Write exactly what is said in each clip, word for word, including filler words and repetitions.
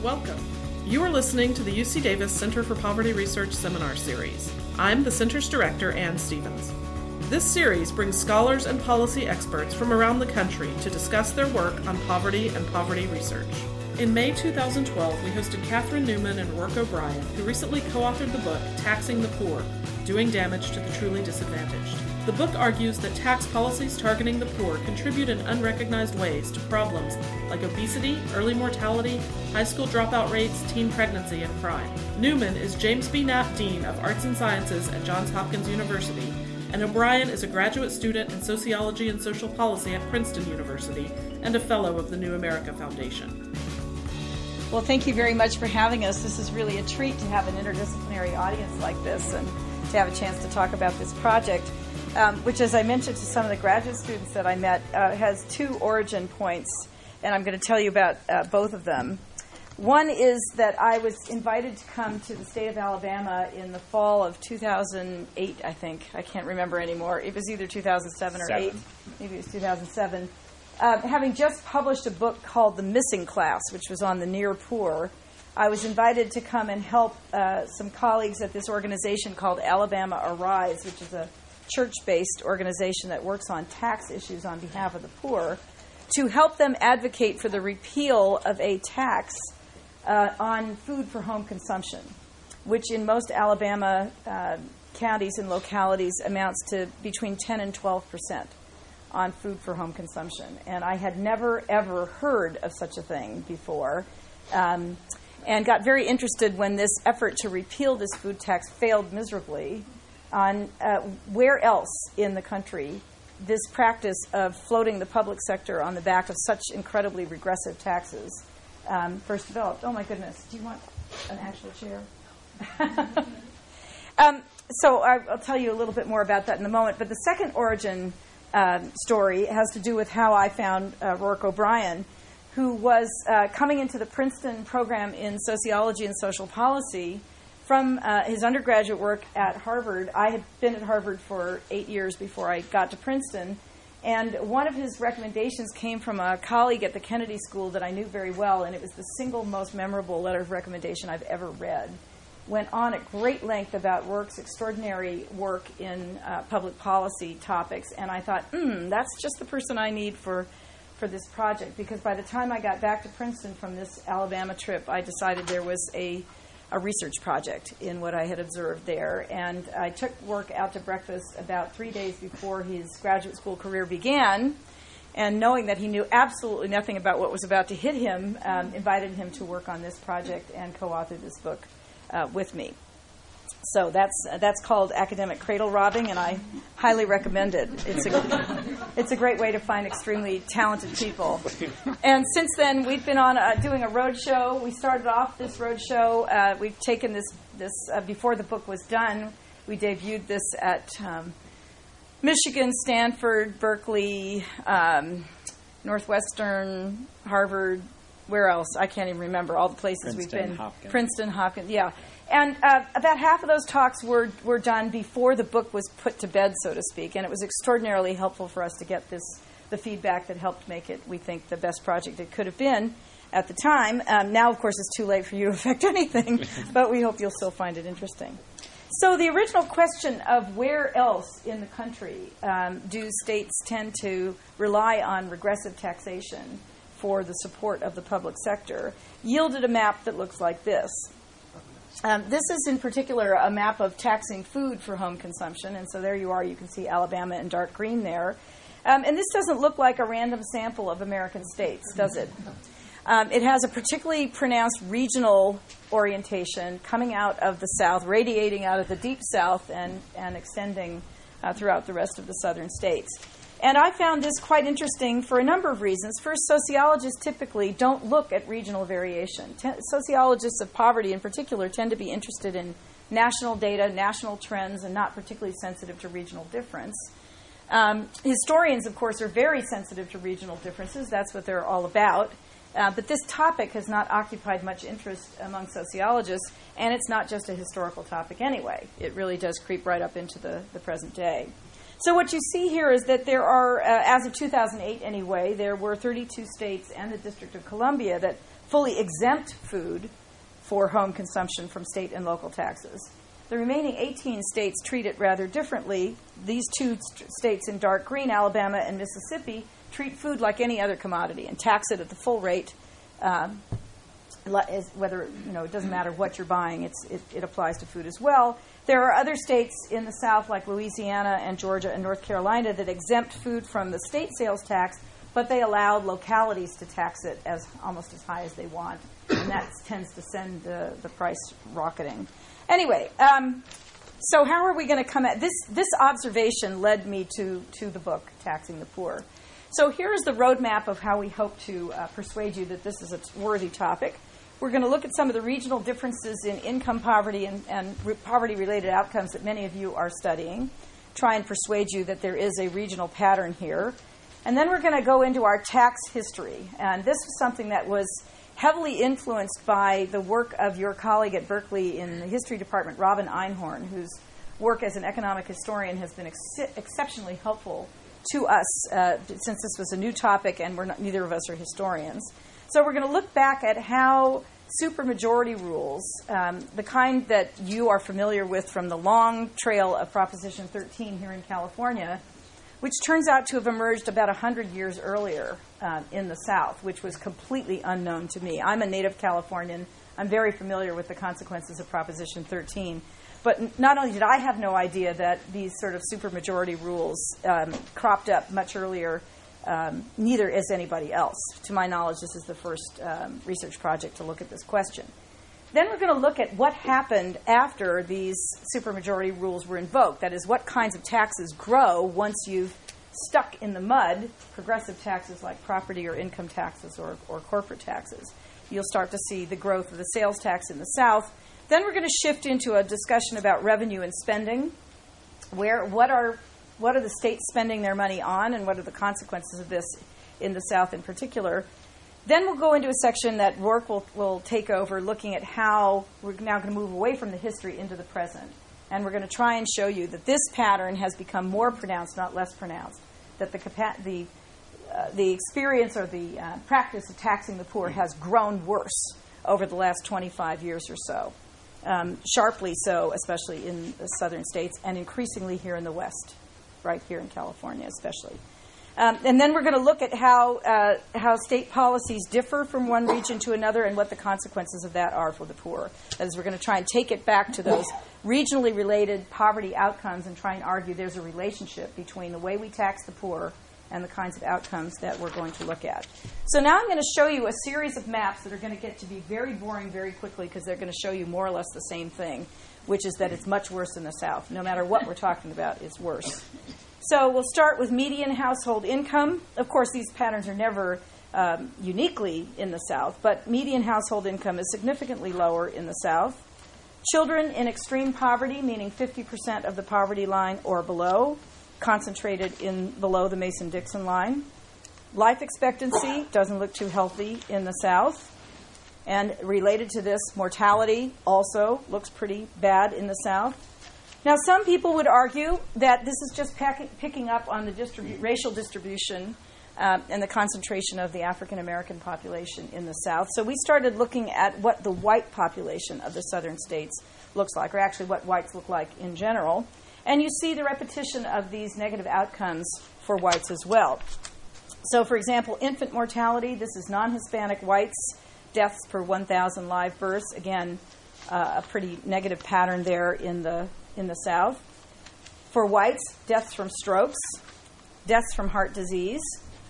welcome. You are listening to the U C Davis Center for Poverty Research Seminar Series. I'm the Center's Director, Ann Stevens. This series brings scholars and policy experts from around the country to discuss their work on poverty and poverty research. In May two thousand twelve, we hosted Catherine Newman and Rourke O'Brien, who recently co-authored the book Taxing the Poor, Doing Damage to the Truly Disadvantaged. The book argues that tax policies targeting the poor contribute in unrecognized ways to problems like obesity, early mortality, high school dropout rates, teen pregnancy, and crime. Newman is James B. Knapp Dean of Arts and Sciences at Johns Hopkins University, and O'Brien is a graduate student in sociology and social policy at Princeton University and a fellow of the New America Foundation. Well, thank you very much for having us. This is really a treat to have an interdisciplinary audience like this and to have a chance to talk about this project, um, which, as I mentioned to some of the graduate students that I met, uh, has two origin points, and I'm going to tell you about uh, both of them. One is that I was invited to come to the state of Alabama in the fall of two thousand eight, I think. I can't remember anymore. It was either two thousand seven or eight. Maybe it was two thousand seven. Uh, having just published a book called The Missing Class, which was on the near poor, I was invited to come and help uh, some colleagues at this organization called Alabama Arise, which is a church-based organization that works on tax issues on behalf of the poor, to help them advocate for the repeal of a tax uh, on food for home consumption, which in most Alabama uh, counties and localities amounts to between ten and twelve percent. On food for home consumption. And I had never, ever heard of such a thing before, um, and got very interested when this effort to repeal this food tax failed miserably on uh, where else in the country this practice of floating the public sector on the back of such incredibly regressive taxes um, first developed. Oh, my goodness. Do you want an actual chair? um, so I, I'll tell you a little bit more about that in a moment. But the second origin Uh, story has to do with how I found uh, Rourke O'Brien, who was uh, coming into the Princeton program in sociology and social policy from uh, his undergraduate work at Harvard. I had been at Harvard for eight years before I got to Princeton, and one of his recommendations came from a colleague at the Kennedy School that I knew very well, and it was the single most memorable letter of recommendation I've ever read. Went on at great length about Rourke's extraordinary work in uh, public policy topics, and I thought, hmm, that's just the person I need for, for this project, because by the time I got back to Princeton from this Alabama trip, I decided there was a, a research project in what I had observed there, and I took Rourke out to breakfast about three days before his graduate school career began, and knowing that he knew absolutely nothing about what was about to hit him, um, invited him to work on this project and co-authored this book Uh, with me. So that's uh, that's called academic cradle robbing, and I highly recommend it. It's a it's a great way to find extremely talented people. And since then, we've been on uh, doing a road show. We started off this road show. Uh, we've taken this this uh, before the book was done. We debuted this at um, Michigan, Stanford, Berkeley, um, Northwestern, Harvard. Where else? I can't even remember all the places Princeton, we've been. Hopkins. Princeton, Hopkins, yeah. And uh, about half of those talks were, were done before the book was put to bed, so to speak, and it was extraordinarily helpful for us to get this the feedback that helped make it, we think, the best project it could have been at the time. Um, now, of course, it's too late for you to affect anything, but we hope you'll still find it interesting. So the original question of where else in the country um, do states tend to rely on regressive taxation for the support of the public sector, yielded a map that looks like this. Um, this is in particular a map of taxing food for home consumption, and so there you are, you can see Alabama in dark green there. Um, and this doesn't look like a random sample of American states, does it? Um, it has a particularly pronounced regional orientation coming out of the South, radiating out of the deep South and, and extending uh, throughout the rest of the southern states. And I found this quite interesting for a number of reasons. First, sociologists typically don't look at regional variation. Te- sociologists of poverty in particular tend to be interested in national data, national trends, and not particularly sensitive to regional difference. Um, historians, of course, are very sensitive to regional differences. That's what they're all about. Uh, but this topic has not occupied much interest among sociologists, and it's not just a historical topic anyway. It really does creep right up into the, the present day. So what you see here is that there are, uh, as of two thousand eight anyway, there were thirty-two states and the District of Columbia that fully exempt food for home consumption from state and local taxes. The remaining eighteen states treat it rather differently. These two st- states in dark green, Alabama and Mississippi, treat food like any other commodity and tax it at the full rate. Um, whether, you know, it doesn't matter what you're buying, it's, it, it applies to food as well. There are other states in the South like Louisiana and Georgia and North Carolina that exempt food from the state sales tax, but they allow localities to tax it as almost as high as they want, and that tends to send the, the price rocketing. Anyway, um, so how are we going to come at this? This observation led me to, to the book, Taxing the Poor. So here is the roadmap of how we hope to uh, persuade you that this is a worthy topic. We're going to look at some of the regional differences in income poverty and, and re- poverty-related outcomes that many of you are studying, try and persuade you that there is a regional pattern here. And then we're going to go into our tax history. And this was something that was heavily influenced by the work of your colleague at Berkeley in the history department, Robin Einhorn, whose work as an economic historian has been ex- exceptionally helpful to us uh, since this was a new topic and we're not, neither of us are historians. So we're going to look back at how supermajority rules, um, the kind that you are familiar with from the long trail of Proposition thirteen here in California, which turns out to have emerged about one hundred years earlier uh, in the South, which was completely unknown to me. I'm a native Californian. I'm very familiar with the consequences of Proposition thirteen. But n- not only did I have no idea that these sort of supermajority rules um, cropped up much earlier, um, neither is anybody else. To my knowledge, this is the first um, research project to look at this question. Then we're going to look at what happened after these supermajority rules were invoked. That is, what kinds of taxes grow once you've stuck in the mud, progressive taxes like property or income taxes or, or corporate taxes. You'll start to see the growth of the sales tax in the South. Then we're going to shift into a discussion about revenue and spending. Where, what are, what are the states spending their money on, and what are the consequences of this in the South in particular? Then we'll go into a section that Rourke will, will take over, looking at how we're now going to move away from the history into the present. And we're going to try and show you that this pattern has become more pronounced, not less pronounced, that the capa- the, uh, the experience or the uh, practice of taxing the poor has grown worse over the last twenty-five years or so. Um, sharply so, especially in the southern states, and increasingly here in the West, right here in California especially. Um, and then we're going to look at how uh, how state policies differ from one region to another and what the consequences of that are for the poor. That is, we're going to try and take it back to those regionally related poverty outcomes and try and argue there's a relationship between the way we tax the poor and the kinds of outcomes that we're going to look at. So now I'm going to show you a series of maps that are going to get to be very boring very quickly because they're going to show you more or less the same thing, which is that it's much worse in the South. No matter what we're talking about, it's worse. So we'll start with median household income. Of course, these patterns are never um, uniquely in the South, but median household income is significantly lower in the South. Children in extreme poverty, meaning fifty percent of the poverty line or below, concentrated in below the Mason-Dixon line. Life expectancy doesn't look too healthy in the South. And related to this, mortality also looks pretty bad in the South. Now, some people would argue that this is just pack- picking up on the distribu- racial distribution uh, and the concentration of the African-American population in the South. So we started looking at what the white population of the southern states looks like, or actually what whites look like in general. And you see the repetition of these negative outcomes for whites as well. So, for example, infant mortality, this is non-Hispanic whites, deaths per one thousand live births. Again, uh, a pretty negative pattern there in the in the South. For whites, deaths from strokes, deaths from heart disease.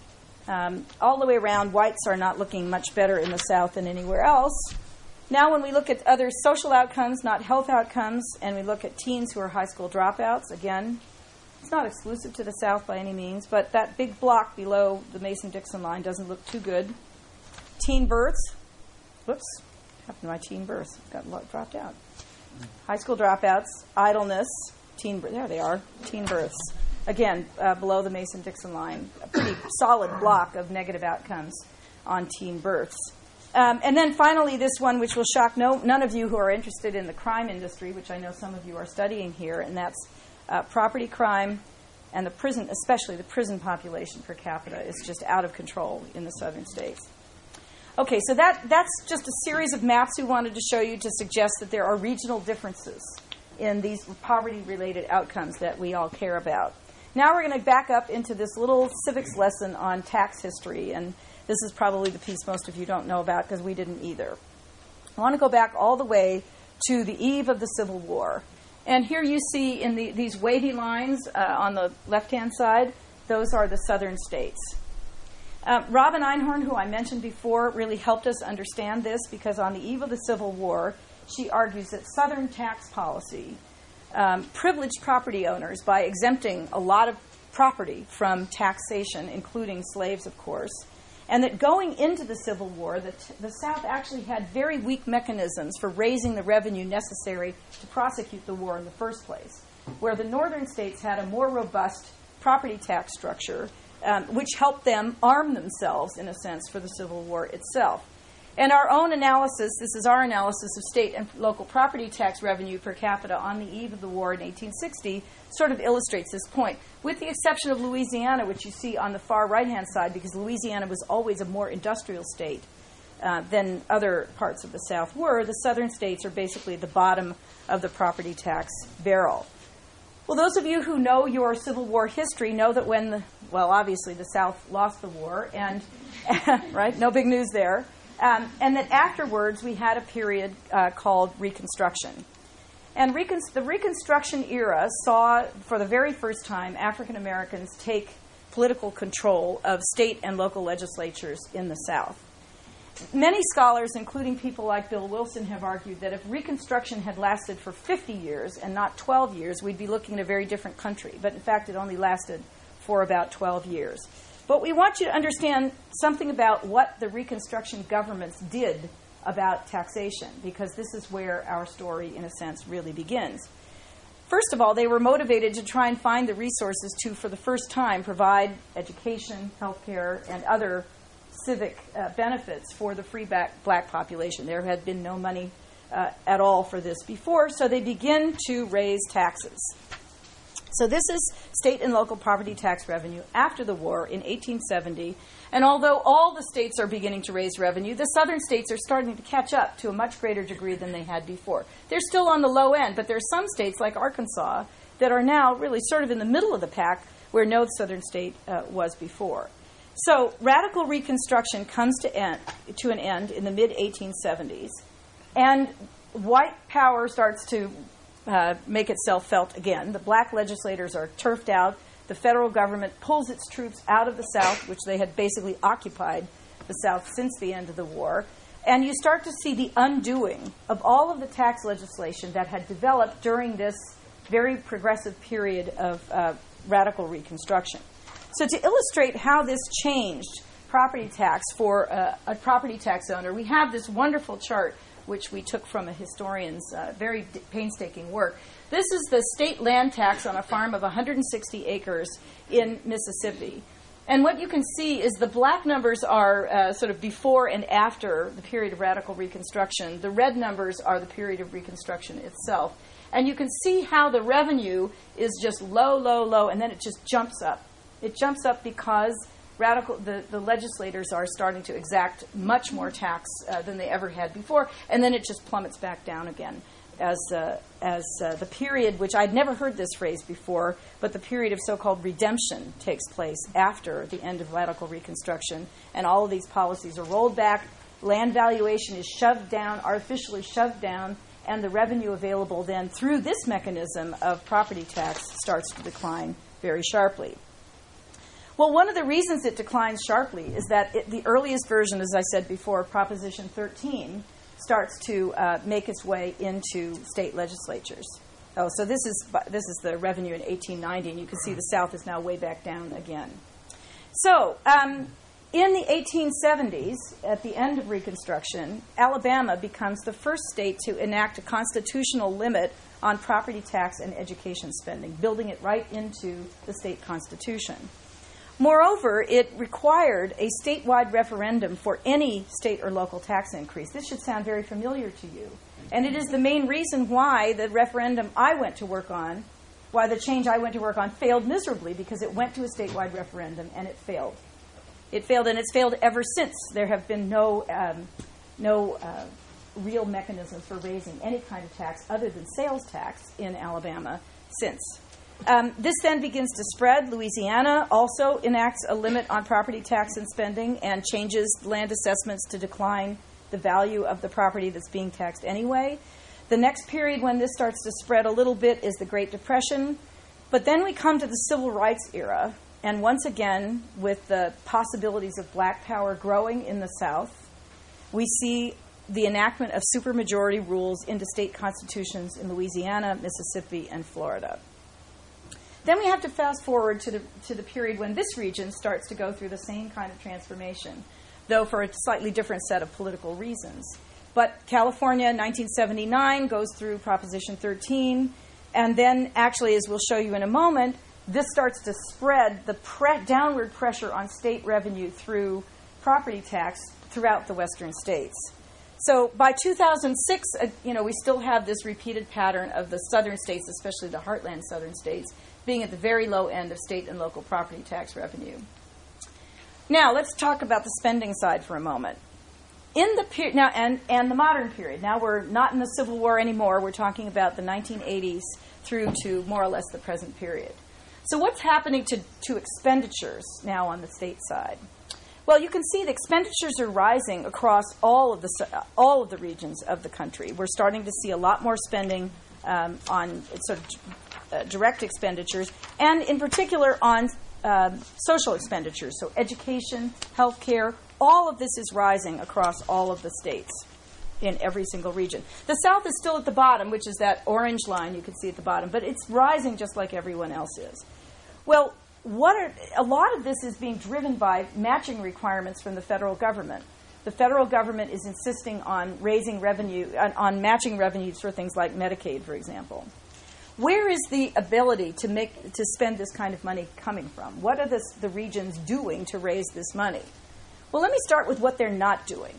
Um, all the way around, whites are not looking much better in the South than anywhere else. Now, when we look at other social outcomes, not health outcomes, and we look at teens who are high school dropouts, again, it's not exclusive to the South by any means, but that big block below the Mason-Dixon line doesn't look too good. Teen births. Whoops. What happened to my teen births? Got a lot dropped out. High school dropouts, idleness, teen births. There they are, teen births. Again, uh, below the Mason-Dixon line. A pretty solid block of negative outcomes on teen births. Um, and then finally, this one, which will shock no, none of you who are interested in the crime industry, which I know some of you are studying here, and that's uh, property crime, And the prison, especially the prison population per capita, is just out of control in the southern states. Okay, so that, that's just a series of maps we wanted to show you to suggest that there are regional differences in these poverty-related outcomes that we all care about. Now we're going to back up into this little civics lesson on tax history, and this is probably the piece most of you don't know about because we didn't either. I want to go back all the way to the eve of the Civil War. And here you see in the, these wavy lines uh, on the left-hand side, those are the southern states. Uh, Robin Einhorn, who I mentioned before, really helped us understand this because on the eve of the Civil War, she argues that Southern tax policy um, privileged property owners by exempting a lot of property from taxation, including slaves, of course, and that going into the Civil War, the, t- the South actually had very weak mechanisms for raising the revenue necessary to prosecute the war in the first place, where the northern states had a more robust property tax structure, um, which helped them arm themselves, in a sense, for the Civil War itself. And our own analysis, this is our analysis of state and local property tax revenue per capita on the eve of the war in eighteen sixty, sort of illustrates this point, with the exception of Louisiana, which you see on the far right-hand side, because Louisiana was always a more industrial state uh, than other parts of the South were. The southern states are basically at the bottom of the property tax barrel. Well, those of you who know your Civil War history know that when, the, well, obviously the South lost the war, and, right, no big news there, um, and that afterwards we had a period uh, called Reconstruction. And recon- the Reconstruction era saw, for the very first time, African Americans take political control of state and local legislatures in the South. Many scholars, including people like Bill Wilson, have argued that if Reconstruction had lasted for fifty years and not twelve years, we'd be looking at a very different country. But in fact, it only lasted for about twelve years. But we want you to understand something about what the Reconstruction governments did about taxation, because this is where our story, in a sense, really begins. First of all, they were motivated to try and find the resources to, for the first time, provide education, health care, and other civic uh, benefits for the free black, black population. There had been no money uh, at all for this before, so they begin to raise taxes. So this is state and local property tax revenue after the war in eighteen seventy. And although all the states are beginning to raise revenue, the southern states are starting to catch up to a much greater degree than they had before. They're still on the low end, but there are some states like Arkansas that are now really sort of in the middle of the pack where no southern state uh, was before. So radical Reconstruction comes to, end, to an end in the mid eighteen seventies, and white power starts to uh, make itself felt again. The black legislators are turfed out. The federal government pulls its troops out of the South, which they had basically occupied the South since the end of the war. And you start to see the undoing of all of the tax legislation that had developed during this very progressive period of uh, radical Reconstruction. So to illustrate how this changed property tax for uh, a property tax owner, we have this wonderful chart which we took from a historian's uh, very d- painstaking work. This is the state land tax on a farm of one hundred sixty acres in Mississippi. And what you can see is the black numbers are uh, sort of before and after the period of radical Reconstruction. The red numbers are the period of Reconstruction itself. And you can see how the revenue is just low, low, low, and then it just jumps up. It jumps up because radical the, the legislators are starting to exact much more tax uh, than they ever had before, and then it just plummets back down again as uh, as uh, the period, which I'd never heard this phrase before, but the period of so-called redemption takes place after the end of radical Reconstruction, and all of these policies are rolled back, land valuation is shoved down, artificially shoved down, and the revenue available then through this mechanism of property tax starts to decline very sharply. Well, one of the reasons it declines sharply is that it, the earliest version, as I said before, Proposition thirteen, starts to uh, make its way into state legislatures. Oh, so this is this is the revenue in eighteen ninety, and you can see the South is now way back down again. So um, in the eighteen seventies, at the end of Reconstruction, Alabama becomes the first state to enact a constitutional limit on property tax and education spending, building it right into the state constitution. Moreover, it required a statewide referendum for any state or local tax increase. This should sound very familiar to you. And it is the main reason why the referendum I went to work on why the change I went to work on failed miserably, because it went to a statewide referendum and it failed. It failed, and it's failed ever since. There have been no um, no uh, real mechanisms for raising any kind of tax other than sales tax in Alabama since. Um, this then begins to spread. Louisiana also enacts a limit on property tax and spending and changes land assessments to decline the value of the property that's being taxed anyway. The next period when this starts to spread a little bit is the Great Depression. But then we come to the Civil Rights era, and once again, with the possibilities of black power growing in the South, we see the enactment of supermajority rules into state constitutions in Louisiana, Mississippi, and Florida. Then we have to fast forward to the, to the period when this region starts to go through the same kind of transformation, though for a slightly different set of political reasons. But California, nineteen seventy-nine, goes through Proposition thirteen, and then actually, as we'll show you in a moment, this starts to spread the pre- downward pressure on state revenue through property tax throughout the western states. So by two thousand six, uh, you know, we still have this repeated pattern of the southern states, especially the heartland southern states, being at the very low end of state and local property tax revenue. Now, let's talk about the spending side for a moment. In the period now, and, and the modern period. Now, we're not in the Civil War anymore. We're talking about the nineteen eighties through to more or less the present period. So what's happening to, to expenditures now on the state side? Well, you can see the expenditures are rising across all of the all of the regions of the country. We're starting to see a lot more spending um, on sort of uh, direct expenditures, and in particular on um, social expenditures. So education, health care, all of this is rising across all of the states in every single region. The South is still at the bottom, which is that orange line you can see at the bottom, but it's rising just like everyone else is. Well, what are, a lot of this is being driven by matching requirements from the federal government. The federal government is insisting on raising revenue, on, on matching revenues for things like Medicaid, for example. Where is the ability to make to spend this kind of money coming from? What are the, the regions doing to raise this money? Well, let me start with what they're not doing.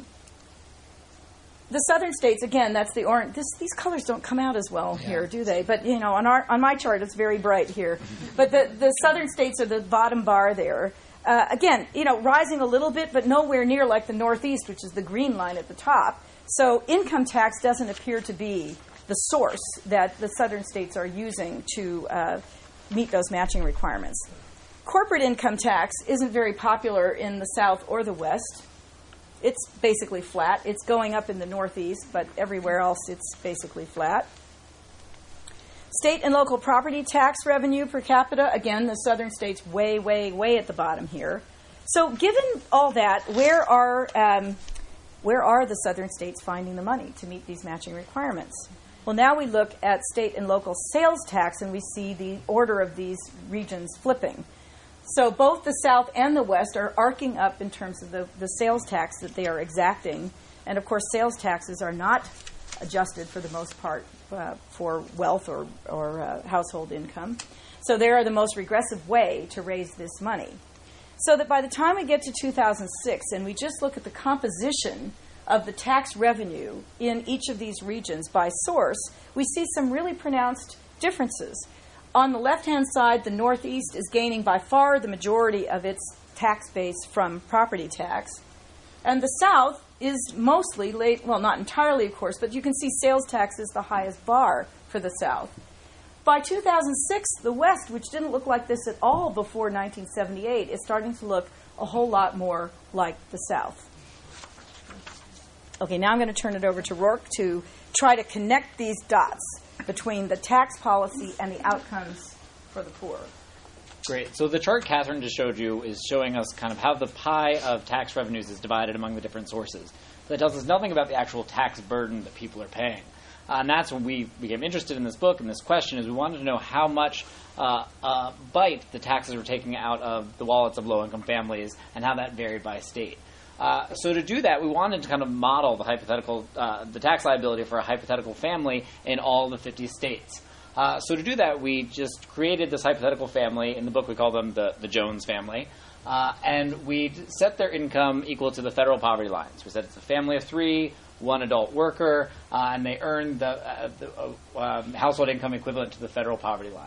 The southern states, again, that's the orange. This, these colors don't come out as well yeah. here, do they? But, you know, on our on my chart, it's very bright here. But the, the southern states are the bottom bar there. Uh, again, you know, rising a little bit, but nowhere near like the Northeast, which is the green line at the top. So income tax doesn't appear to be the source that the southern states are using to uh, meet those matching requirements. Corporate income tax isn't very popular in the South or the West. It's basically flat. It's going up in the Northeast, but everywhere else it's basically flat. State and local property tax revenue per capita, again, the southern states way, way, way at the bottom here. So given all that, where are um, where are the southern states finding the money to meet these matching requirements? Well, now we look at state and local sales tax, and we see the order of these regions flipping. So both the South and the West are arcing up in terms of the, the sales tax that they are exacting. And, of course, sales taxes are not adjusted for the most part uh, for wealth or, or uh, household income. So they are the most regressive way to raise this money. So that by the time we get to two thousand six and we just look at the composition of the tax revenue in each of these regions by source, we see some really pronounced differences. On the left-hand side, the Northeast is gaining by far the majority of its tax base from property tax. And the South is mostly, late, well, not entirely, of course, but you can see sales tax is the highest bar for the South. By two thousand six, the West, which didn't look like this at all before nineteen seventy-eight, is starting to look a whole lot more like the South. Okay, now I'm going to turn it over to Rourke to try to connect these dots between the tax policy and the outcomes for the poor. Great. So the chart Catherine just showed you is showing us kind of how the pie of tax revenues is divided among the different sources. That tells us nothing about the actual tax burden that people are paying. Uh, and that's when we became interested in this book and this question, is we wanted to know how much uh, uh, bite the taxes were taking out of the wallets of low-income families and how that varied by state. Uh, so to do that, we wanted to kind of model the hypothetical, uh, the tax liability for a hypothetical family in all the fifty states. Uh, so to do that, we just created this hypothetical family. In the book, we call them the, the Jones family. Uh, and we set their income equal to the federal poverty lines. We said it's a family of three, one adult worker, uh, and they earn the, uh, the uh, um, household income equivalent to the federal poverty line.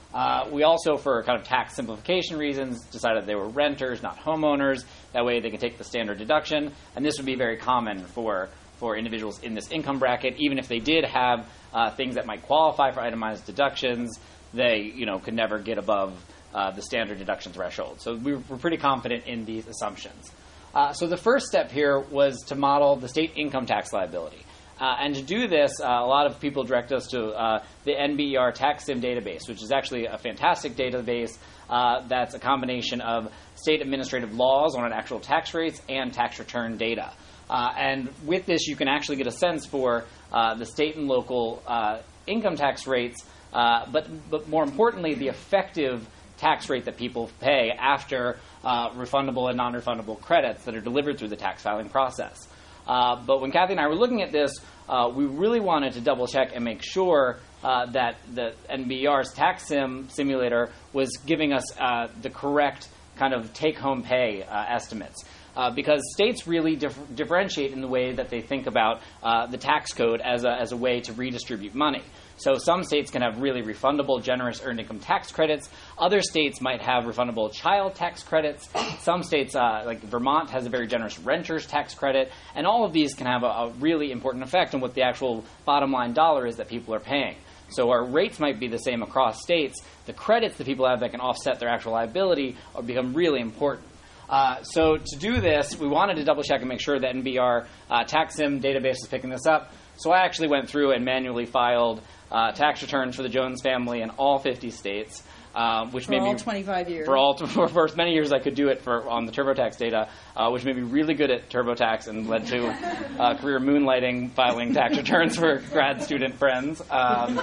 Uh, we also, for kind of tax simplification reasons, decided they were renters, not homeowners. That way they could take the standard deduction. And this would be very common for, for individuals in this income bracket. Even if they did have uh, things that might qualify for itemized deductions, they you know, could never get above uh, the standard deduction threshold. So we were pretty confident in these assumptions. Uh, so the first step here was to model the state income tax liability. Uh, and to do this, uh, a lot of people direct us to uh, the N B E R TaxSim database, which is actually a fantastic database uh, that's a combination of state administrative laws on actual tax rates and tax return data. Uh, and with this, you can actually get a sense for uh, the state and local uh, income tax rates, uh, but, but more importantly, the effective tax rate that people pay after uh, refundable and non-refundable credits that are delivered through the tax filing process. Uh, but when Kathy and I were looking at this, uh, we really wanted to double check and make sure uh, that the N B E R's TaxSim simulator was giving us uh, the correct kind of take-home pay uh, estimates. Uh, because states really dif- differentiate in the way that they think about uh, the tax code as a, as a way to redistribute money. So some states can have really refundable, generous earned income tax credits. Other states might have refundable child tax credits. Some states, uh, like Vermont, has a very generous renter's tax credit. And all of these can have a, a really important effect on what the actual bottom line dollar is that people are paying. So our rates might be the same across states. The credits that people have that can offset their actual liability are become really important. Uh, so to do this, we wanted to double check and make sure that N B E R uh, TaxSim database is picking this up. So I actually went through and manually filed uh, tax returns for the Jones family in all fifty states, uh, which for made all me twenty-five years. For all for, for as many years I could do it for on the TurboTax data, uh, which made me really good at TurboTax and led to uh, career moonlighting, filing tax returns for grad student friends. Um, uh,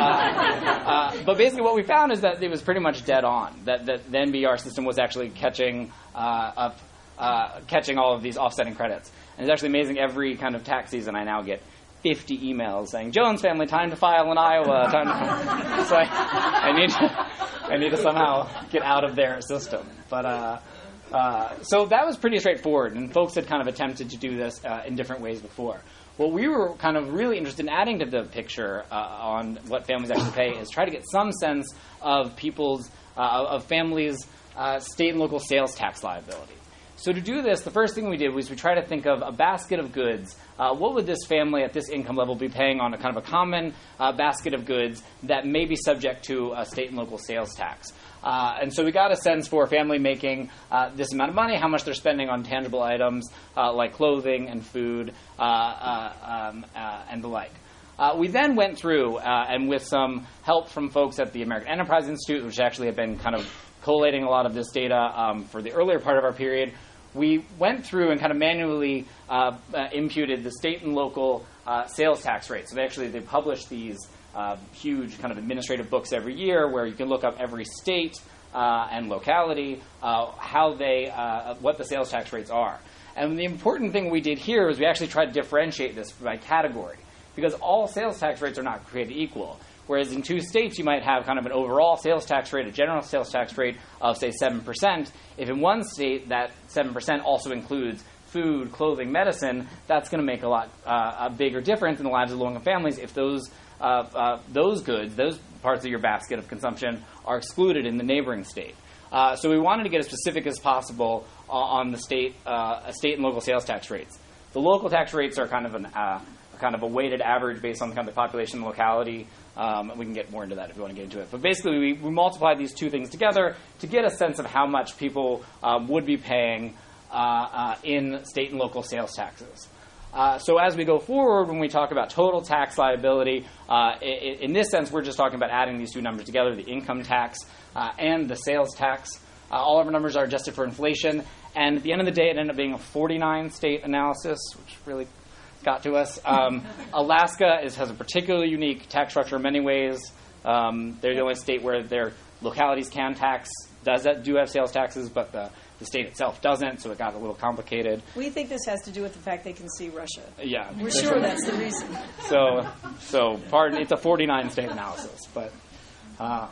uh, but basically, what we found is that it was pretty much dead on. That, that the N B E R system was actually catching uh, up, uh, catching all of these offsetting credits. And it's actually amazing. Every kind of tax season, I now get fifty emails saying, Jones family, time to file in Iowa. Time to... So I, I need to, I need to somehow get out of their system. But uh, uh, so that was pretty straightforward, and folks had kind of attempted to do this uh, in different ways before. What we were kind of really interested in adding to the picture uh, on what families actually pay is try to get some sense of people's, uh, of families' uh, state and local sales tax liability. So to do this, the first thing we did was we tried to think of a basket of goods. Uh, what would this family at this income level be paying on a kind of a common uh, basket of goods that may be subject to a state and local sales tax? Uh, and so we got a sense for a family making uh, this amount of money, how much they're spending on tangible items uh, like clothing and food uh, uh, um, uh, and the like. Uh, we then went through, uh, and with some help from folks at the American Enterprise Institute, which actually have been kind of collating a lot of this data um, for the earlier part of our period, we went through and kind of manually uh, uh, imputed the state and local uh, sales tax rates. So they actually they publish these uh, huge kind of administrative books every year where you can look up every state uh, and locality, uh, how they, uh, what the sales tax rates are. And the important thing we did here was we actually tried to differentiate this by category, because all sales tax rates are not created equal. Whereas in two states, you might have kind of an overall sales tax rate, a general sales tax rate of, say, seven percent. If in one state that seven percent also includes food, clothing, medicine, that's going to make a lot uh, a bigger difference in the lives of low-income families if those uh, uh, those goods, those parts of your basket of consumption are excluded in the neighboring state. Uh, so we wanted to get as specific as possible on the state, uh, state and local sales tax rates. The local tax rates are kind of an uh, kind of a weighted average based on the kind of the population and locality. Um, we can get more into that if you want to get into it. But basically, we, we multiply these two things together to get a sense of how much people um, would be paying uh, uh, in state and local sales taxes. Uh, so as we go forward, when we talk about total tax liability, uh, in, in this sense, we're just talking about adding these two numbers together, the income tax uh, and the sales tax. Uh, all of our numbers are adjusted for inflation. And at the end of the day, it ended up being a forty-nine state analysis, which really got to us. Um, Alaska is, has a particularly unique tax structure in many ways. Um, they're the only state where their localities can tax, does that, do have sales taxes, but the, the state itself doesn't, so it got a little complicated. We think this has to do with the fact they can see Russia. Yeah. We're sure that's the reason. So, so pardon, it's a forty-nine state analysis. But um,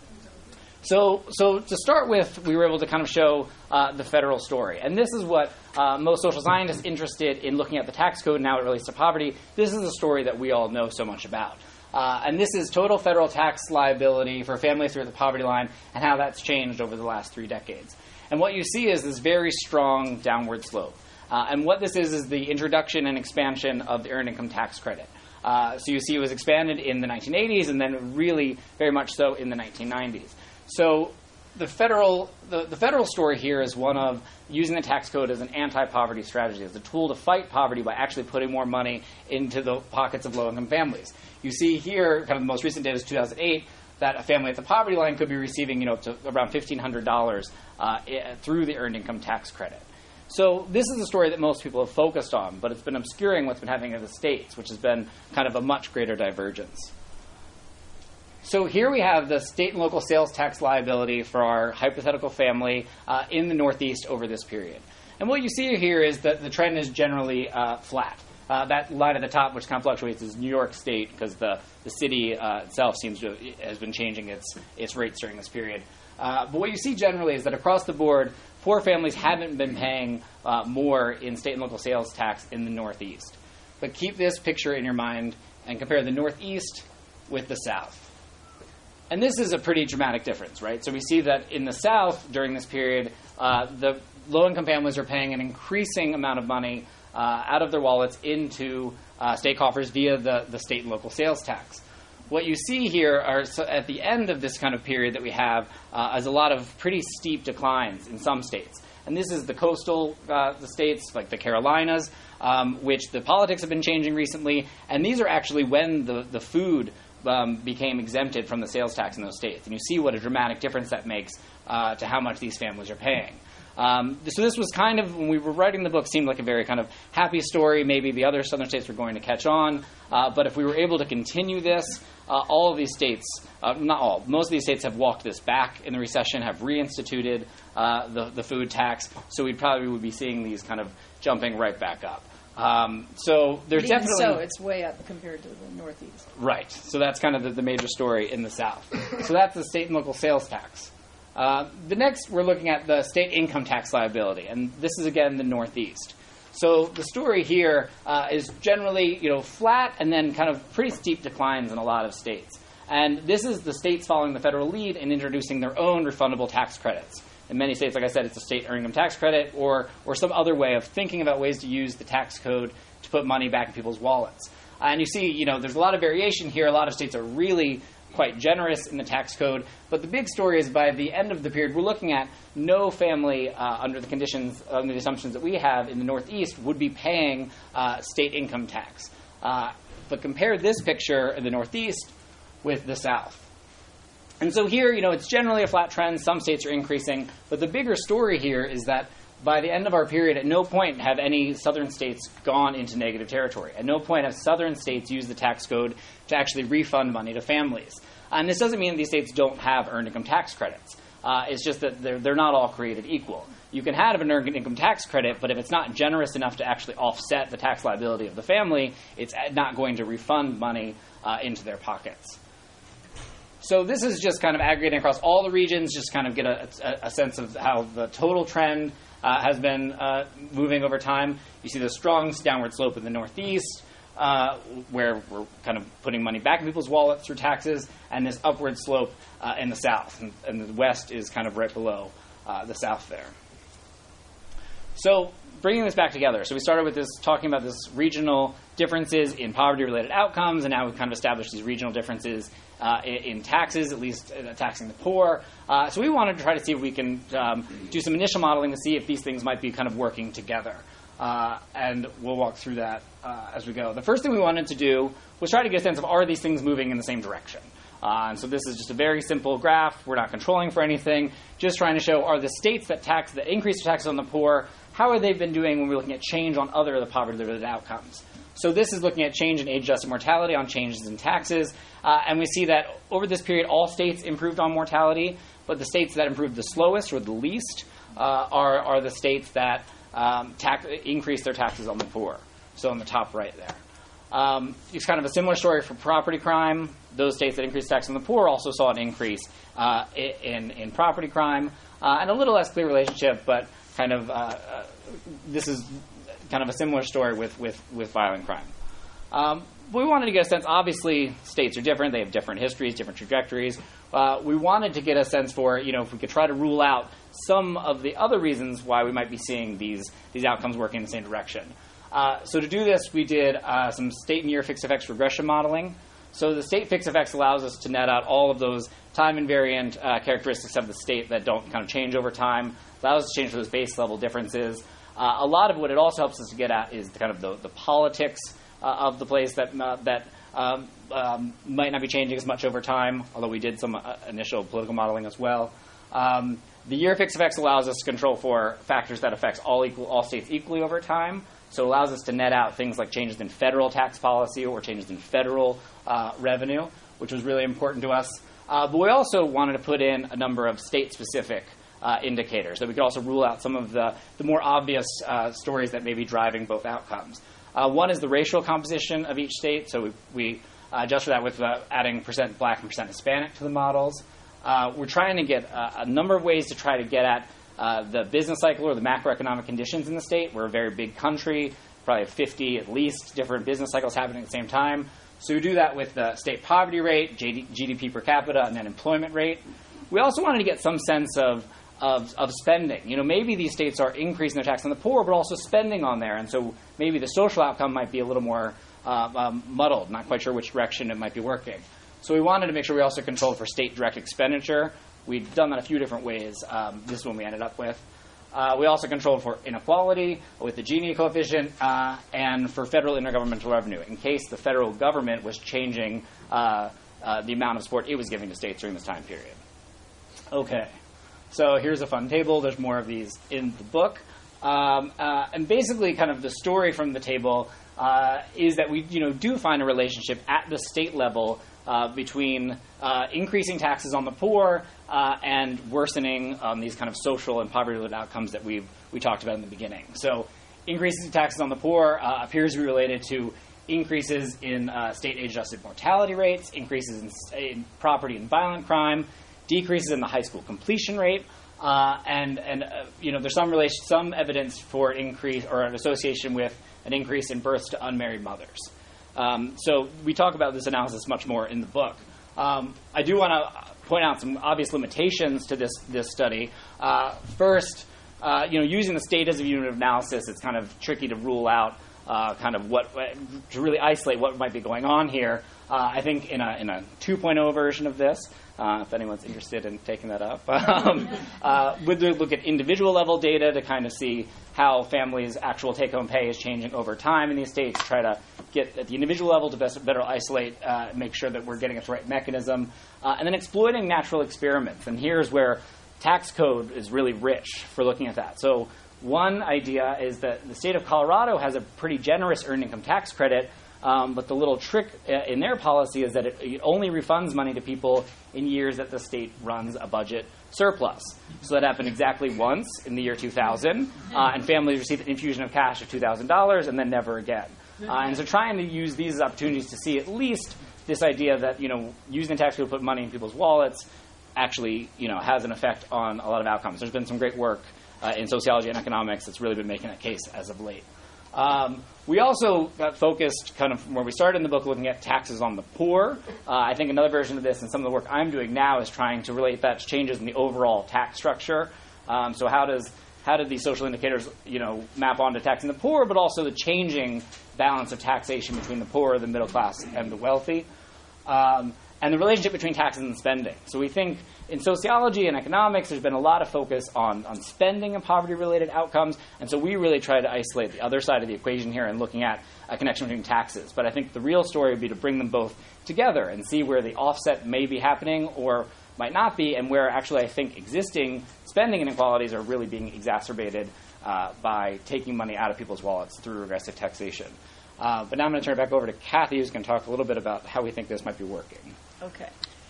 so, so to start with, we were able to kind of show uh, the federal story. And this is what uh, most social scientists interested in looking at the tax code and how it relates to poverty. This is a story that we all know so much about. Uh, and this is total federal tax liability for families who are at the poverty line and how that's changed over the last three decades. And what you see is this very strong downward slope. Uh, and what this is is the introduction and expansion of the Earned Income Tax Credit. Uh, so you see it was expanded in the nineteen eighties and then really very much so in the nineteen nineties. So the federal the, the federal story here is one of using the tax code as an anti-poverty strategy, as a tool to fight poverty by actually putting more money into the pockets of low-income families. You see here, kind of the most recent data is two thousand eight, that a family at the poverty line could be receiving, you know, up to around fifteen hundred dollars uh, through the Earned Income Tax Credit. So this is a story that most people have focused on, but it's been obscuring what's been happening in the states, which has been kind of a much greater divergence. So here we have the state and local sales tax liability for our hypothetical family uh, in the Northeast over this period. And what you see here is that the trend is generally uh, flat. Uh, that line at the top, which kind of fluctuates, is New York State, because the, the city uh, itself seems to has been changing its its rates during this period. Uh, but what you see generally is that across the board, poor families haven't been paying uh, more in state and local sales tax in the Northeast. But keep this picture in your mind and compare the Northeast with the South. And this is a pretty dramatic difference, right? So we see that in the South, during this period, uh, the low-income families are paying an increasing amount of money uh, out of their wallets into uh, state coffers via the, the state and local sales tax. What you see here are, so at the end of this kind of period that we have, uh, is a lot of pretty steep declines in some states. And this is the coastal uh, the states, like the Carolinas, um, which the politics have been changing recently. And these are actually when the, the food Um, became exempted from the sales tax in those states. And you see what a dramatic difference that makes uh, to how much these families are paying. Um, so this was kind of, when we were writing the book, seemed like a very kind of happy story. Maybe the other southern states were going to catch on. Uh, but if we were able to continue this, uh, all of these states, uh, not all, most of these states have walked this back in the recession, have reinstituted uh, the, the food tax. So we probably would be seeing these kind of jumping right back up. Um, so there's but even definitely so, it's way up compared to the Northeast. Right. So that's kind of the, the major story in the South. So that's the state and local sales tax. Uh, the next, we're looking at the state income tax liability, and this is again the Northeast. So the story here uh, is generally, you know, flat and then kind of pretty steep declines in a lot of states. And this is the states following the federal lead in introducing their own refundable tax credits. In many states, like I said, it's a state earned income tax credit or or some other way of thinking about ways to use the tax code to put money back in people's wallets. Uh, and you see, you know, there's a lot of variation here. A lot of states are really quite generous in the tax code. But the big story is by the end of the period, we're looking at no family uh, under the conditions, under the assumptions that we have in the Northeast would be paying uh, state income tax. Uh, but compare this picture in the Northeast with the South. And so here, you know, it's generally a flat trend. Some states are increasing. But the bigger story here is that by the end of our period, at no point have any southern states gone into negative territory. At no point have southern states used the tax code to actually refund money to families. And this doesn't mean that these states don't have earned income tax credits. Uh, it's just that they're, they're not all created equal. You can have an earned income tax credit, but if it's not generous enough to actually offset the tax liability of the family, it's not going to refund money uh, into their pockets. So this is just kind of aggregating across all the regions, just kind of get a, a, a sense of how the total trend uh, has been uh, moving over time. You see the strong downward slope in the Northeast, uh, where we're kind of putting money back in people's wallets through taxes, and this upward slope uh, in the South. And, and the West is kind of right below uh, the South there. So bringing this back together. So we started with this, talking about this regional differences in poverty-related outcomes, and now we've kind of established these regional differences uh, in, in taxes, at least uh, taxing the poor. Uh, so we wanted to try to see if we can um, do some initial modeling to see if these things might be kind of working together. Uh, and we'll walk through that uh, as we go. The first thing we wanted to do was try to get a sense of, are these things moving in the same direction? Uh, and so this is just a very simple graph. We're not controlling for anything, just trying to show, are the states that tax, that increase taxes on the poor, how have they been doing when we're looking at change on other of the poverty-related outcomes? So this is looking at change in age-adjusted mortality on changes in taxes. Uh, and we see that over this period, all states improved on mortality, but the states that improved the slowest or the least uh, are, are the states that um, tax, increased their taxes on the poor. So on the top right there. Um, it's kind of a similar story for property crime. Those states that increased tax on the poor also saw an increase uh, in, in property crime. Uh, and a little less clear relationship, but kind of uh, uh, this is kind of a similar story with, with, with violent crime. Um, we wanted to get a sense, obviously, states are different. They have different histories, different trajectories. Uh, we wanted to get a sense for, you know, if we could try to rule out some of the other reasons why we might be seeing these, these outcomes working in the same direction. Uh, so to do this, we did uh, some state and year fixed effects regression modeling. So the state fixed effects allows us to net out all of those time invariant uh, characteristics of the state that don't kind of change over time, allows us to change those base level differences. Uh, a lot of what it also helps us to get at is the kind of the, the politics uh, of the place that uh, that um, um, might not be changing as much over time, although we did some uh, initial political modeling as well. Um, the year fixed effects allows us to control for factors that affects all equal, all states equally over time. So it allows us to net out things like changes in federal tax policy or changes in federal uh, revenue, which was really important to us. Uh, but we also wanted to put in a number of state-specific uh, indicators that we could also rule out some of the, the more obvious uh, stories that may be driving both outcomes. Uh, one is the racial composition of each state. So we, we uh, adjusted that with uh, adding percent black and percent Hispanic to the models. Uh, we're trying to get uh, a number of ways to try to get at uh, the business cycle or the macroeconomic conditions in the state. We're a very big country, probably fifty at least different business cycles happening at the same time. So we do that with the state poverty rate, G D P per capita, and then employment rate. We also wanted to get some sense of, of, of spending. You know, maybe these states are increasing their tax on the poor, but also spending on there. And so maybe the social outcome might be a little more uh, um, muddled, not quite sure which direction it might be working. So we wanted to make sure we also controlled for state direct expenditure. We've done that a few different ways. Um, this is one we ended up with. Uh, we also controlled for inequality with the Gini coefficient uh, and for federal intergovernmental revenue in case the federal government was changing uh, uh, the amount of support it was giving to states during this time period. Okay, so here's a fun table. There's more of these in the book. Um, uh, and basically kind of the story from the table uh, is that we you know, do find a relationship at the state level Uh, between uh, increasing taxes on the poor uh, and worsening um, these kind of social and poverty-related outcomes that we we talked about in the beginning. So increases in taxes on the poor uh, appears to be related to increases in uh, state age-adjusted mortality rates, increases in, in property and violent crime, decreases in the high school completion rate, uh, and and uh, you know there's some relation, some evidence for increase or an association with an increase in births to unmarried mothers. Um, so we talk about this analysis much more in the book. Um, I do want to point out some obvious limitations to this this study. Uh, first, uh, you know, using the state as a unit of analysis, it's kind of tricky to rule out uh, kind of what to really isolate what might be going on here. Uh, I think in a in a two point oh version of this, uh, if anyone's interested in taking that up, um, uh, we'd look at individual level data to kind of see how families' actual take-home pay is changing over time in these states, try to get at the individual level to best, better isolate, uh, make sure that we're getting at the right mechanism, uh, and then exploiting natural experiments. And here's where tax code is really rich for looking at that. So one idea is that the state of Colorado has a pretty generous earned income tax credit, um, but the little trick in their policy is that it, it only refunds money to people in years that the state runs a budget surplus. So that happened exactly once in the year two thousand, uh, and families received an infusion of cash of two thousand dollars and then never again. Uh, and so trying to use these as opportunities to see at least this idea that, you know, using the tax code to put money in people's wallets actually, you know, has an effect on a lot of outcomes. There's been some great work uh, in sociology and economics that's really been making that case as of late. Um, we also got focused kind of from where we started in the book looking at taxes on the poor. Uh, I think another version of this and some of the work I'm doing now is trying to relate that to changes in the overall tax structure. Um, so how does how did these social indicators, you know, map onto taxing the poor, but also the changing balance of taxation between the poor, the middle class, and the wealthy, um, and the relationship between taxes and spending. So we think in sociology and economics, there's been a lot of focus on, on spending and poverty-related outcomes, and so we really try to isolate the other side of the equation here and looking at a connection between taxes. But I think the real story would be to bring them both together and see where the offset may be happening or might not be, and where actually I think existing spending inequalities are really being exacerbated uh, by taking money out of people's wallets through regressive taxation. Uh, but now I'm going to turn it back over to Kathy, who's going to talk a little bit about how we think this might be working. Okay.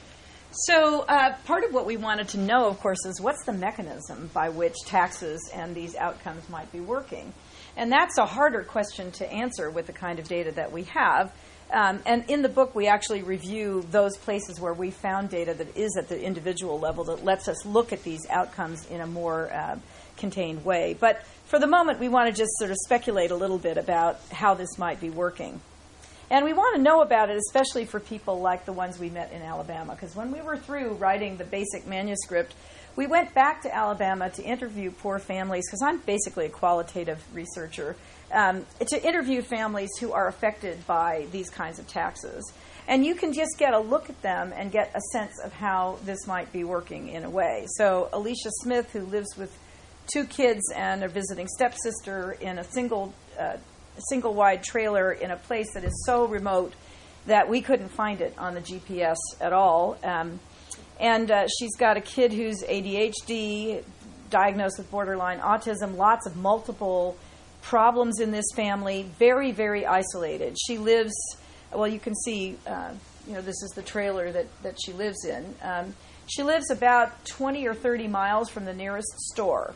So uh, part of what we wanted to know, of course, is what's the mechanism by which taxes and these outcomes might be working? And that's a harder question to answer with the kind of data that we have. Um, and in the book, we actually review those places where we found data that is at the individual level that lets us look at these outcomes in a more uh, contained way. But for the moment, we want to just sort of speculate a little bit about how this might be working. And we want to know about it, especially for people like the ones we met in Alabama, because when we were through writing the basic manuscript, we went back to Alabama to interview poor families, because I'm basically a qualitative researcher, um, to interview families who are affected by these kinds of taxes. And you can just get a look at them and get a sense of how this might be working in a way. So Alicia Smith, who lives with two kids and a visiting stepsister in a single uh, single wide trailer in a place that is so remote that we couldn't find it on the G P S at all. Um, and uh, she's got a kid who's A D H D, diagnosed with borderline autism, lots of multiple problems in this family, very, very isolated. She lives, well, you can see, uh, you know, this is the trailer that, that she lives in. Um, she lives about twenty or thirty miles from the nearest store.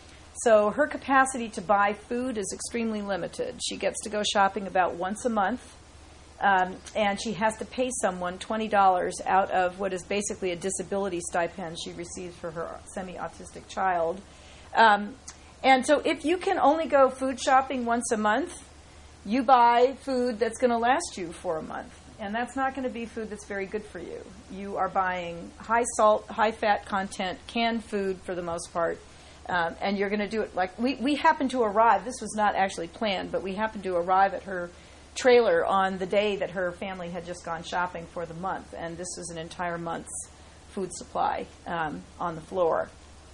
So her capacity to buy food is extremely limited. She gets to go shopping about once a month, um, and she has to pay someone twenty dollars out of what is basically a disability stipend she receives for her semi-autistic child. Um, and so if you can only go food shopping once a month, you buy food that's going to last you for a month. And that's not going to be food that's very good for you. You are buying high salt, high fat content, canned food for the most part. Um, and you're going to do it like we, we happened to arrive. This was not actually planned, but we happened to arrive at her trailer on the day that her family had just gone shopping for the month. And this was an entire month's food supply um, on the floor.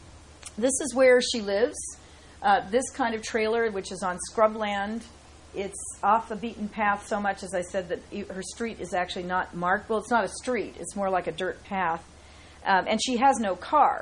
This is where she lives. Uh, this kind of trailer, which is on scrubland, it's off the beaten path so much, as I said, that her street is actually not marked. Well, it's not a street. It's more like a dirt path. Um, and she has no car.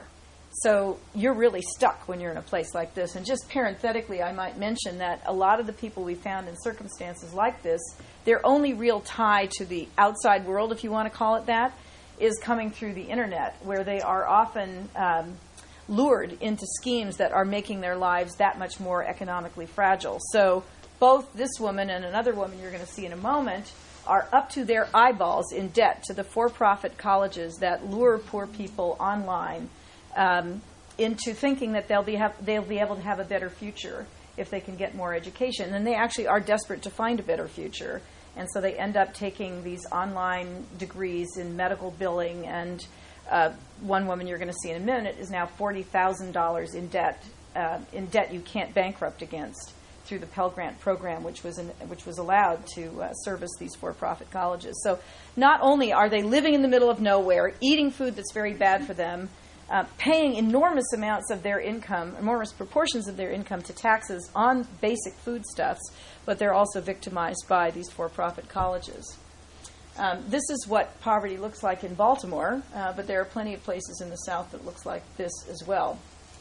So you're really stuck when you're in a place like this. And just parenthetically, I might mention that a lot of the people we found in circumstances like this, their only real tie to the outside world, if you want to call it that, is coming through the internet, where they are often um, lured into schemes that are making their lives that much more economically fragile. So both this woman and another woman you're going to see in a moment are up to their eyeballs in debt to the for-profit colleges that lure poor people online Um, into thinking that they'll be have, they'll be able to have a better future if they can get more education. And they actually are desperate to find a better future. And so they end up taking these online degrees in medical billing. And uh, one woman you're going to see in a minute is now forty thousand dollars in debt, uh, in debt you can't bankrupt against through the Pell Grant program, which was in, which was allowed to uh, service these for-profit colleges. So not only are they living in the middle of nowhere, eating food that's very bad for them, Uh, paying enormous amounts of their income, enormous proportions of their income to taxes on basic foodstuffs, but they're also victimized by these for-profit colleges. Um, this is what poverty looks like in Baltimore, uh, but there are plenty of places in the South that looks like this as well.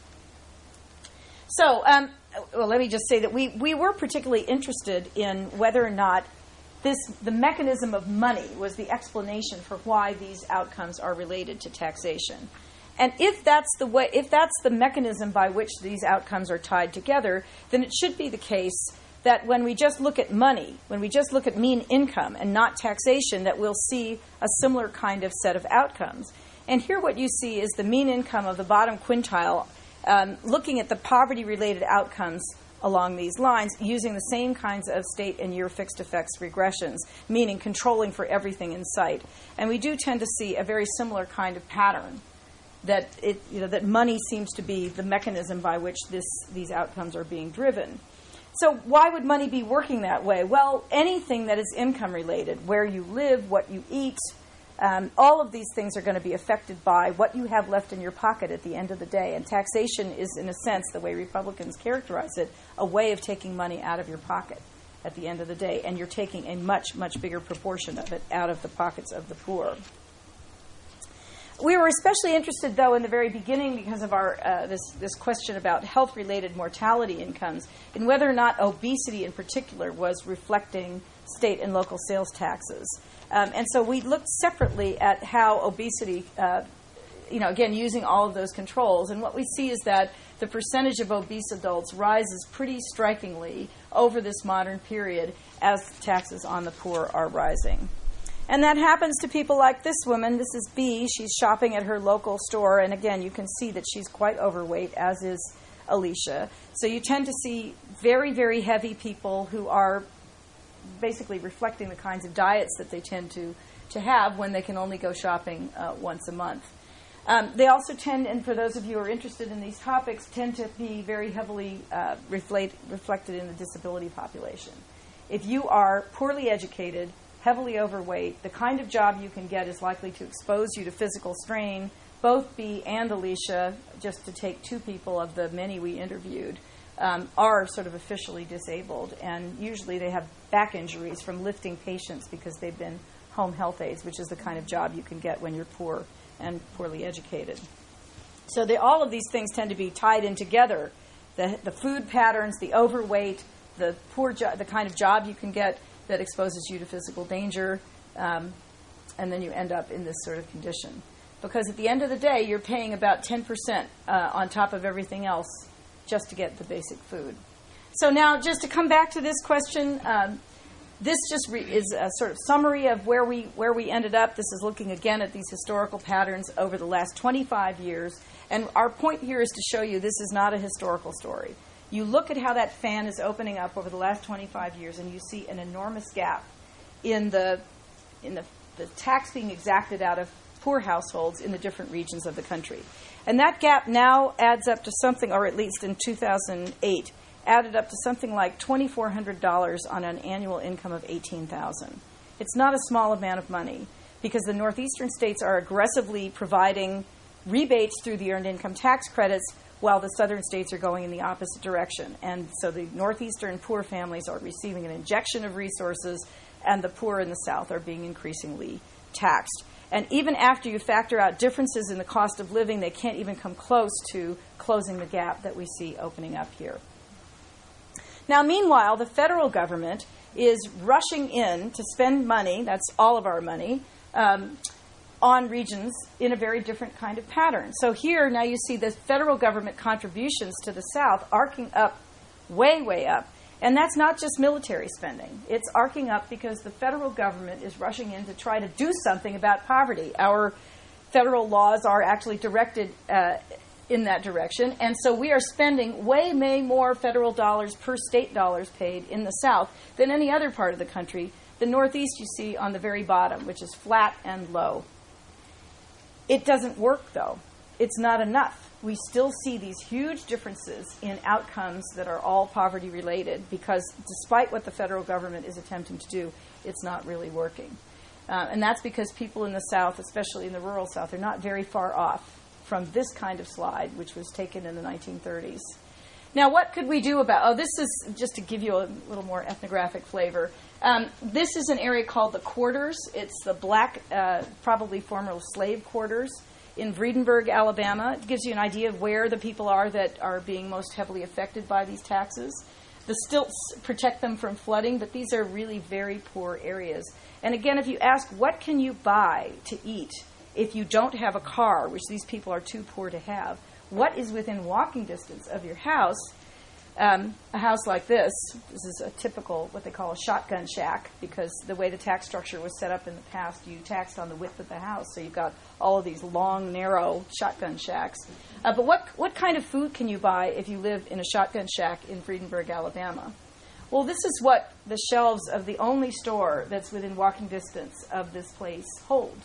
So, um, well, let me just say that we, we were particularly interested in whether or not this, the mechanism of money was the explanation for why these outcomes are related to taxation. And if that's the way, if that's the mechanism by which these outcomes are tied together, then it should be the case that when we just look at money, when we just look at mean income and not taxation, that we'll see a similar kind of set of outcomes. And here what you see is the mean income of the bottom quintile, um, looking at the poverty-related outcomes along these lines, using the same kinds of state and year fixed effects regressions, meaning controlling for everything in sight. And we do tend to see a very similar kind of pattern. That it, you know, that money seems to be the mechanism by which this, these outcomes are being driven. So why would money be working that way? Well, anything that is income related, where you live, what you eat, um, all of these things are going to be affected by what you have left in your pocket at the end of the day. And taxation is, in a sense, the way Republicans characterize it, a way of taking money out of your pocket at the end of the day. And you're taking a much, much bigger proportion of it out of the pockets of the poor. We were especially interested, though, in the very beginning, because of our uh, this this question about health-related mortality incomes, in whether or not obesity in particular was reflecting state and local sales taxes. Um, and so we looked separately at how obesity, uh, you know, again, using all of those controls. And what we see is that the percentage of obese adults rises pretty strikingly over this modern period as taxes on the poor are rising. And that happens to people like this woman. This is B. She's shopping at her local store. And again, you can see that she's quite overweight, as is Alicia. So you tend to see very, very heavy people who are basically reflecting the kinds of diets that they tend to, to have when they can only go shopping uh, once a month. Um, they also tend, and for those of you who are interested in these topics, tend to be very heavily uh, reflect, reflected in the disability population. If you are poorly educated, heavily overweight, the kind of job you can get is likely to expose you to physical strain. Both Bea and Alicia, just to take two people of the many we interviewed, um, are sort of officially disabled, and usually they have back injuries from lifting patients because they've been home health aides, which is the kind of job you can get when you're poor and poorly educated. So they, all of these things tend to be tied in together. The, the food patterns, the overweight, the poor jo- the kind of job you can get that exposes you to physical danger, um, and then you end up in this sort of condition. Because at the end of the day, you're paying about ten percent uh, on top of everything else just to get the basic food. So now, just to come back to this question, um, this just re- is a sort of summary of where we where we ended up. This is looking again at these historical patterns over the last twenty-five years. And our point here is to show you this is not a historical story. You look at how that fan is opening up over the last twenty-five years, and you see an enormous gap in the in the, the tax being exacted out of poor households in the different regions of the country. And that gap now adds up to something, or at least in two thousand eight, added up to something like two thousand four hundred dollars on an annual income of eighteen thousand dollars. It's not a small amount of money because the northeastern states are aggressively providing rebates through the earned income tax credits while the southern states are going in the opposite direction. And so the northeastern poor families are receiving an injection of resources, and the poor in the south are being increasingly taxed. And even after you factor out differences in the cost of living, they can't even come close to closing the gap that we see opening up here. Now, meanwhile, the federal government is rushing in to spend money, that's all of our money, um, on regions in a very different kind of pattern. So here, now you see the federal government contributions to the South arcing up, way, way up. And that's not just military spending. It's arcing up because the federal government is rushing in to try to do something about poverty. Our federal laws are actually directed uh, in that direction. And so we are spending way, way more federal dollars per state dollars paid in the South than any other part of the country. The Northeast you see on the very bottom, which is flat and low. It doesn't work, though. It's not enough. We still see these huge differences in outcomes that are all poverty-related because despite what the federal government is attempting to do, it's not really working. Uh, and that's because people in the South, especially in the rural South, are not very far off from this kind of slide, which was taken in the nineteen thirties. Now, what could we do about... Oh, this is just to give you a little more ethnographic flavor. Um, this is an area called the Quarters. It's the black, uh, probably former slave quarters in Vredenburg, Alabama. It gives you an idea of where the people are that are being most heavily affected by these taxes. The stilts protect them from flooding, but these are really very poor areas. And again, if you ask, what can you buy to eat if you don't have a car, which these people are too poor to have, what is within walking distance of your house? Um, a house like this, this is a typical, what they call a shotgun shack, because the way the tax structure was set up in the past, you taxed on the width of the house, so you've got all of these long, narrow shotgun shacks. Uh, but what what kind of food can you buy if you live in a shotgun shack in Vredenburg, Alabama? Well, this is what the shelves of the only store that's within walking distance of this place hold.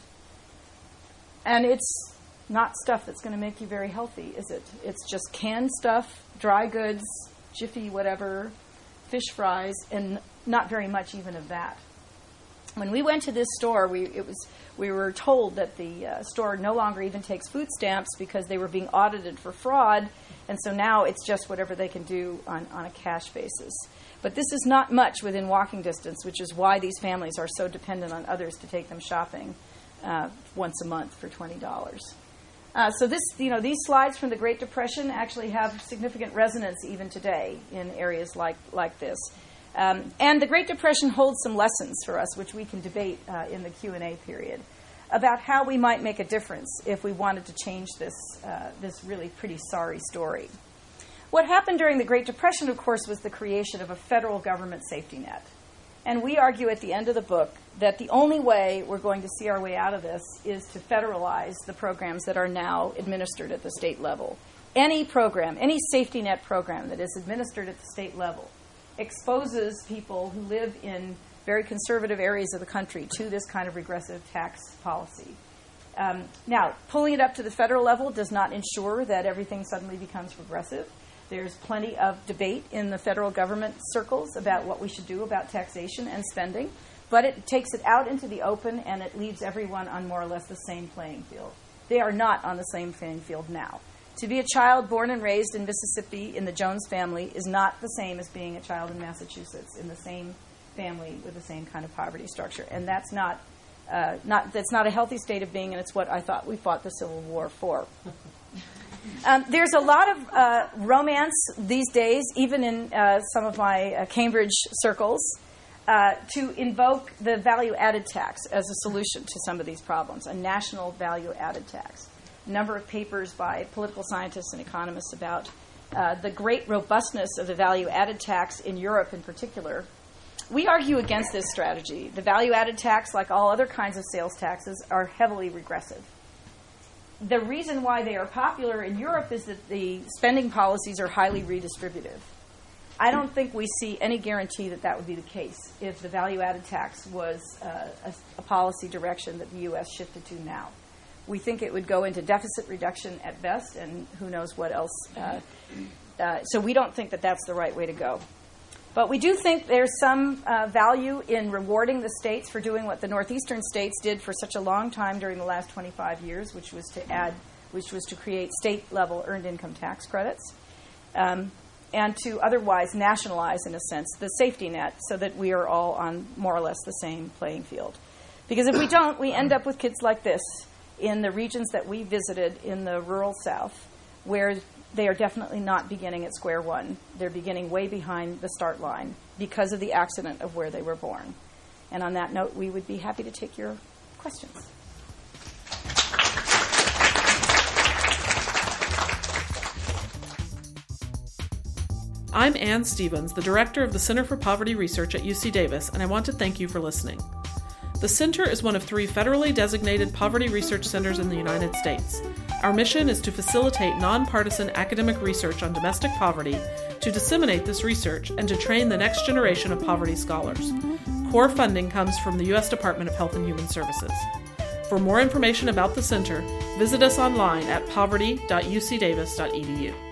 And it's not stuff that's going to make you very healthy, is it? It's just canned stuff, dry goods, Jiffy whatever, fish fries, and not very much even of that. When we went to this store, we it was we were told that the uh, store no longer even takes food stamps because they were being audited for fraud, and so now it's just whatever they can do on, on a cash basis. But this is not much within walking distance, which is why these families are so dependent on others to take them shopping uh, once a month for twenty dollars. Uh, so this, you know, these slides from the Great Depression actually have significant resonance even today in areas like like this. Um, and the Great Depression holds some lessons for us, which we can debate uh, in the Q and A period, about how we might make a difference if we wanted to change this uh, this really pretty sorry story. What happened during the Great Depression, of course, was the creation of a federal government safety net. And we argue at the end of the book that the only way we're going to see our way out of this is to federalize the programs that are now administered at the state level. Any program, any safety net program that is administered at the state level exposes people who live in very conservative areas of the country to this kind of regressive tax policy. Um, now, pulling it up to the federal level does not ensure that everything suddenly becomes regressive. There's plenty of debate in the federal government circles about what we should do about taxation and spending, but it takes it out into the open and it leaves everyone on more or less the same playing field. They are not on the same playing field now. To be a child born and raised in Mississippi in the Jones family is not the same as being a child in Massachusetts in the same family with the same kind of poverty structure. And that's not, uh, not, that's not a healthy state of being, and it's what I thought we fought the Civil War for. Um, there's a lot of uh, romance these days, even in uh, some of my uh, Cambridge circles, uh, to invoke the value-added tax as a solution to some of these problems, a national value-added tax. A number of papers by political scientists and economists about uh, the great robustness of the value-added tax in Europe in particular. We argue against this strategy. The value-added tax, like all other kinds of sales taxes, are heavily regressive. The reason why they are popular in Europe is that the spending policies are highly redistributive. I don't think we see any guarantee that that would be the case if the value-added tax was uh, a, a policy direction that the U S shifted to now. We think it would go into deficit reduction at best, and who knows what else. Uh, uh, so we don't think that that's the right way to go. But we do think there's some uh, value in rewarding the states for doing what the northeastern states did for such a long time during the last twenty-five years, which was to add, which was to create state-level earned income tax credits, um, and to otherwise nationalize, in a sense, the safety net so that we are all on more or less the same playing field. Because if we don't, we end up with kids like this in the regions that we visited in the rural South, where they are definitely not beginning at square one. They're beginning way behind the start line because of the accident of where they were born. And on that note, we would be happy to take your questions. I'm Ann Stevens, the director of the Center for Poverty Research at U C Davis, and I want to thank you for listening. The Center is one of three federally designated poverty research centers in the United States. Our mission is to facilitate nonpartisan academic research on domestic poverty, to disseminate this research, and to train the next generation of poverty scholars. Core funding comes from the U S Department of Health and Human Services. For more information about the Center, visit us online at poverty dot u c davis dot e d u.